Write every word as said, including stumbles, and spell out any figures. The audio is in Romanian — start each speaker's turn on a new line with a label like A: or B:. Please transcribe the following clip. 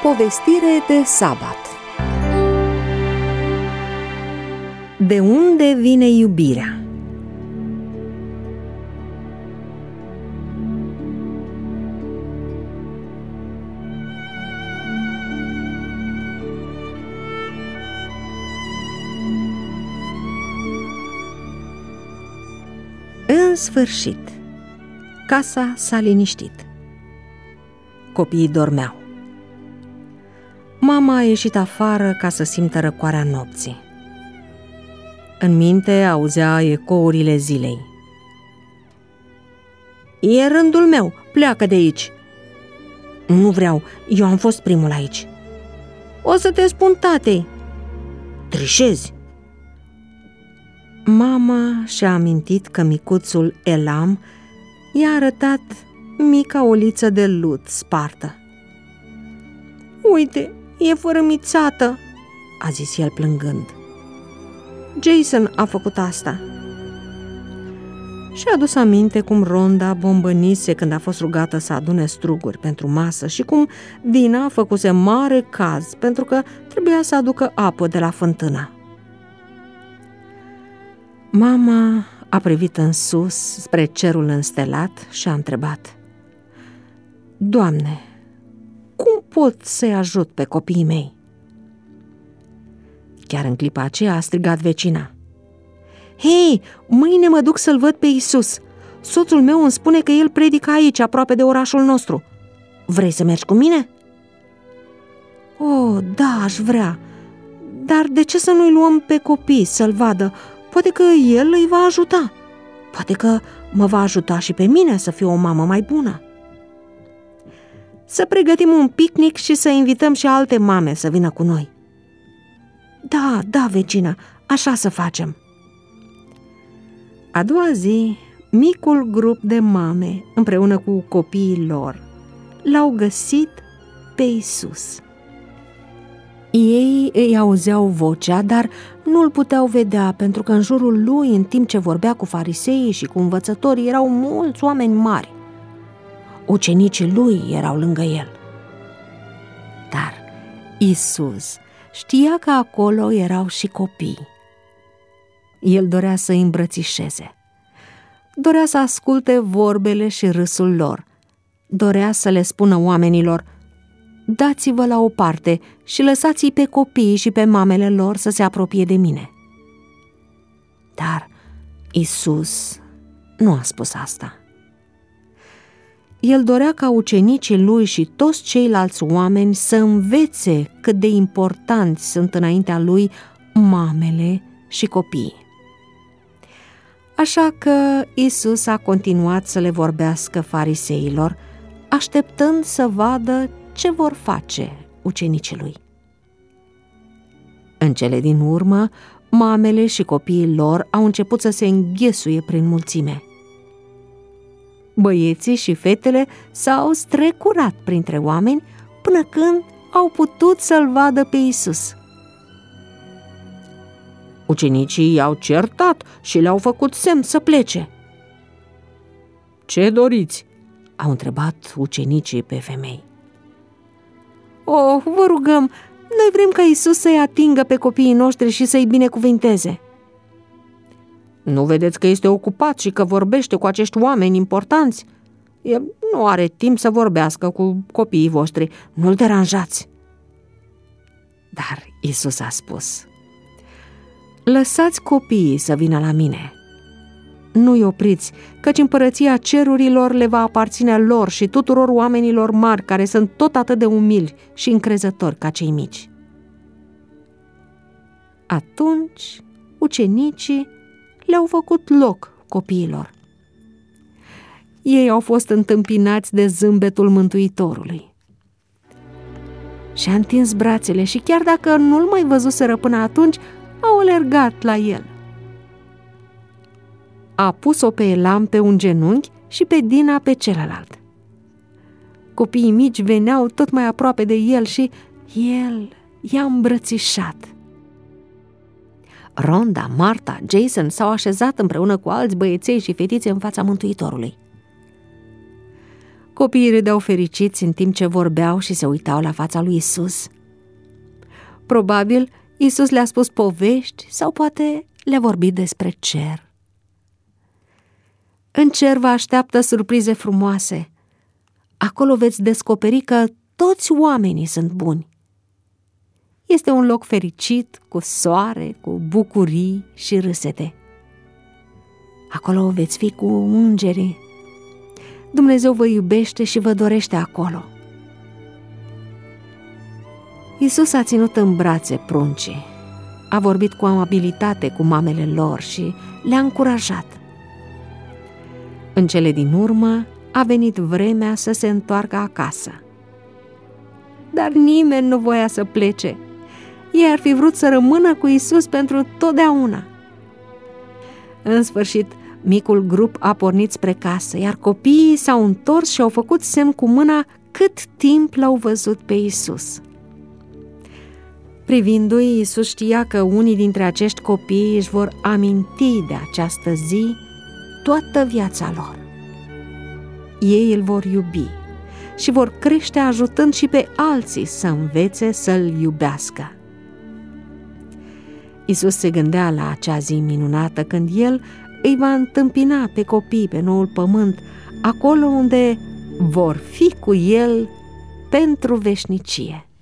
A: Povestire de sabat. De unde vine iubirea? În sfârșit, casa s-a liniștit. Copiii dormeau. Mama a ieșit afară ca să simtă răcoarea nopții. În minte auzea ecourile zilei. E rândul meu, pleacă de aici. Nu vreau, eu am fost primul aici. O să te spun tatei. Trișezi. Mama și-a amintit că micuțul Elam i-a arătat mica oliță de lut spartă. Uite, e fărâmițată, a zis el plângând. Jason a făcut asta. Și-a adus aminte cum Rhonda bombănise când a fost rugată să adune struguri pentru masă și cum Dina făcuse mare caz pentru că trebuia să aducă apă de la fântână. Mama a privit în sus spre cerul înstelat și a întrebat: Doamne, cum pot să-i ajut pe copiii mei? Chiar în clipa aceea a strigat vecina: Hei, mâine mă duc să-l văd pe Iisus. Soțul meu îmi spune că el predică aici, aproape de orașul nostru. Vrei să mergi cu mine? Oh, da, aș vrea. Dar de ce să nu-i luăm pe copii să-l vadă? Poate că el îi va ajuta. Poate că mă va ajuta și pe mine să fiu o mamă mai bună. Să pregătim un picnic și să invităm și alte mame să vină cu noi. Da, da, vecină, așa să facem. A doua zi, micul grup de mame, împreună cu copiii lor, l-au găsit pe Iisus. Ei îi auzeau vocea, dar nu-l puteau vedea, pentru că în jurul lui, în timp ce vorbea cu fariseii și cu învățătorii, erau mulți oameni mari. Ucenicii lui erau lângă el. Dar Iisus știa că acolo erau și copii. El dorea să îi îmbrățișeze. Dorea să asculte vorbele și râsul lor. Dorea să le spună oamenilor: dați-vă la o parte și lăsați-i pe copiii și pe mamele lor să se apropie de mine. Dar Iisus nu a spus asta. El dorea ca ucenicii lui și toți ceilalți oameni să învețe cât de importanți sunt înaintea lui mamele și copiii. Așa că Iisus a continuat să le vorbească fariseilor, așteptând să vadă ce vor face ucenicii lui. În cele din urmă, mamele și copiii lor au început să se înghesuie prin mulțime. Băieții și fetele s-au strecurat printre oameni până când au putut să-l vadă pe Iisus. Ucenicii i-au certat și le-au făcut semn să plece. Ce doriți? Au întrebat ucenicii pe femei. Oh, vă rugăm, noi vrem ca Iisus să-i atingă pe copiii noștri și să-i binecuvinteze. Nu vedeți că este ocupat și că vorbește cu acești oameni importanți? El nu are timp să vorbească cu copiii voștri, nu-l deranjați. Dar Iisus a spus: lăsați copiii să vină la mine. Nu-i opriți, căci împărăția cerurilor le va aparține lor și tuturor oamenilor mari care sunt tot atât de umili și încrezători ca cei mici. Atunci ucenicii le-au făcut loc copiilor. Ei au fost întâmpinați de zâmbetul Mântuitorului. Și-a întins brațele și chiar dacă nu-l mai văzuseră până atunci, au alergat la el. A pus-o pe Elam pe un genunchi și pe Dina pe celălalt. Copiii mici veneau tot mai aproape de el și el i-a îmbrățișat. Rhonda, Marta, Jason s-au așezat împreună cu alți băieței și fetițe în fața Mântuitorului. Copiii râdeau fericiți în timp ce vorbeau și se uitau la fața lui Isus. Probabil Isus le-a spus povești sau poate le-a vorbit despre cer. În cer vă așteaptă surprize frumoase. Acolo veți descoperi că toți oamenii sunt buni. Este un loc fericit, cu soare, cu bucurii și râsete. Acolo veți fi cu îngerii. Dumnezeu vă iubește și vă dorește acolo. Isus a ținut în brațe pruncii, a vorbit cu amabilitate cu mamele lor și le-a încurajat. În cele din urmă a venit vremea să se întoarcă acasă. Dar nimeni nu voia să plece. Ei ar fi vrut să rămână cu Isus pentru totdeauna. În sfârșit, micul grup a pornit spre casă, iar copiii s-au întors și au făcut semn cu mâna cât timp l-au văzut pe Isus. Privindu-i, Isus știa că unii dintre acești copii își vor aminti de această zi toată viața lor. Ei îl vor iubi și vor crește ajutând și pe alții să învețe să-l iubească. Isus se gândea la acea zi minunată când el îi va întâmpina pe copii pe noul pământ, acolo unde vor fi cu el pentru veșnicie.